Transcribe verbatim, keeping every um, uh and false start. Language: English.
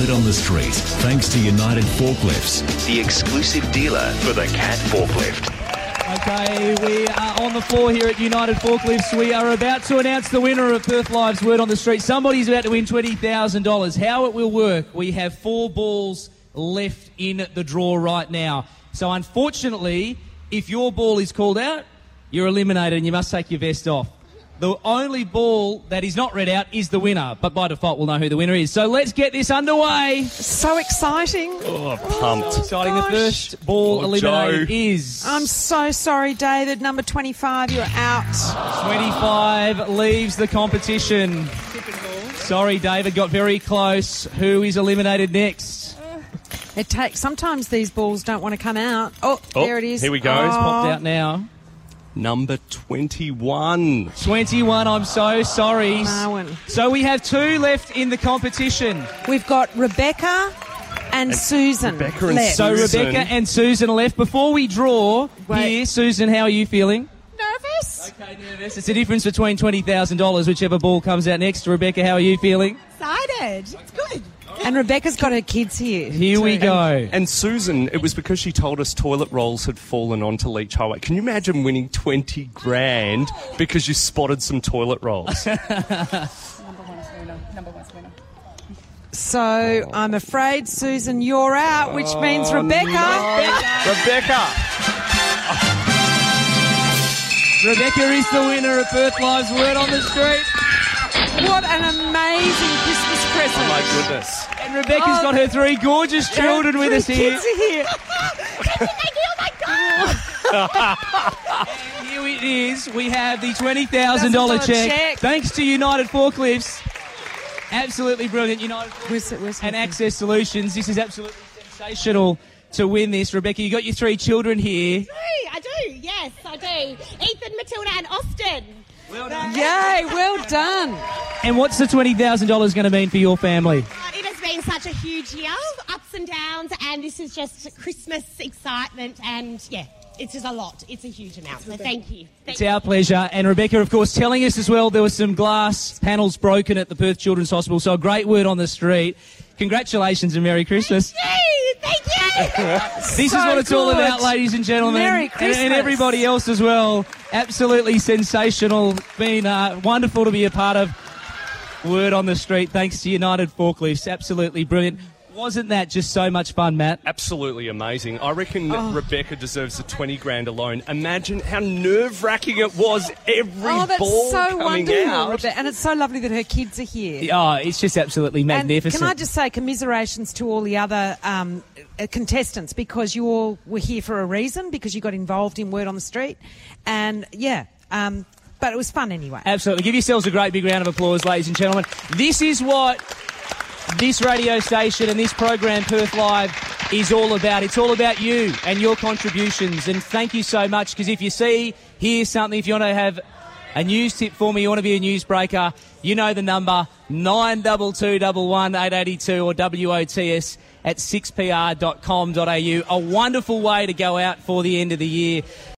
Word on the street, thanks to United Forklifts, the exclusive dealer for the Cat forklift. Okay, we are on the floor here at United Forklifts. We are about to announce the winner of Perth Live's Word on the Street. Somebody's about to win twenty thousand dollars. How it will work, we have four balls left in the draw right now. So unfortunately, if your ball is called out, you're eliminated and you must take your vest off. The only ball that is not read out is the winner, but by default we'll know who the winner is. So let's get this underway. So exciting. Oh, pumped. Oh, exciting. Gosh. The first ball Oh, eliminated Joe. is... I'm so sorry, David. Number twenty-five, you're out. twenty-five leaves the competition. Sorry, David, got very close. Who is eliminated next? It takes. Sometimes these balls don't want to come out. Oh, Oh, there it is. here we go. Oh. It's Popped out now. Number twenty-one. twenty-one, I'm so sorry. Marwin. So we have two left in the competition. We've got Rebecca and, Susan. Rebecca and left. So Susan. Rebecca and Susan are left. Before we draw Wait. here, Susan, how are you feeling? Nervous? Okay, nervous. It's the difference between twenty thousand dollars, whichever ball comes out next. Rebecca, how are you feeling? Excited. It's good. And Rebecca's got her kids here. Here we too. go. And Susan, it was because she told us toilet rolls had fallen onto Leach Highway. Can you imagine winning twenty grand because you spotted some toilet rolls? Number one's winner. Number one's winner. So I'm afraid, Susan, you're out, which means Rebecca. Rebecca! Rebecca is the winner of Perth Live's Word on the Street. What an amazing Christmas present. Oh, my goodness. And Rebecca's Oh, got her three gorgeous children with us Three here. kids are here. Thank you. Oh, my God. And here it is. We have the twenty thousand dollars $1,000 check. check. Thanks to United Forklifts. Absolutely brilliant. United Where's it? Where's it? and Access Solutions. This is absolutely sensational to win this. Rebecca, you got your three children here. I do. Yes, I do. Ethan, Matilda, and Austin. Yay, well done. And what's the twenty thousand dollars going to mean for your family? Uh, It has been such a huge year, ups and downs, and this is just Christmas excitement, and yeah, it's just a lot. It's a huge amount. So thank you. Thank It's our pleasure. And Rebecca, of course, telling us as well there were some glass panels broken at the Perth Children's Hospital, so a great word on the street. Congratulations and Merry Christmas. you. Thank you. This So is what it's all good. about, ladies and gentlemen. Merry And- Christmas. And, everybody else as well. Absolutely sensational. Been uh, wonderful to be a part of Word on the Street. Thanks to United Forklifts. Absolutely brilliant. Wasn't that just so much fun, Matt? Absolutely amazing. I reckon Oh. Rebecca deserves the twenty grand alone. Imagine how nerve-wracking it was every Oh, that's ball so coming wonderful, out. Rebecca. And it's so lovely that her kids are here. Oh, it's just absolutely magnificent. And can I just say commiserations to all the other um, uh, contestants, because you all were here for a reason, because you got involved in Word on the Street. And, yeah, um, but it was fun anyway. Absolutely. Give yourselves a great big round of applause, ladies and gentlemen. This is what this radio station and this program, Perth Live, is all about. It's all about you and your contributions. And thank you so much, because if you see, hear something, if you want to have a news tip for me, you want to be a newsbreaker, you know the number, nine two two one one eight eight two or W O T S at six p r dot com dot a u. A wonderful way to go out for the end of the year.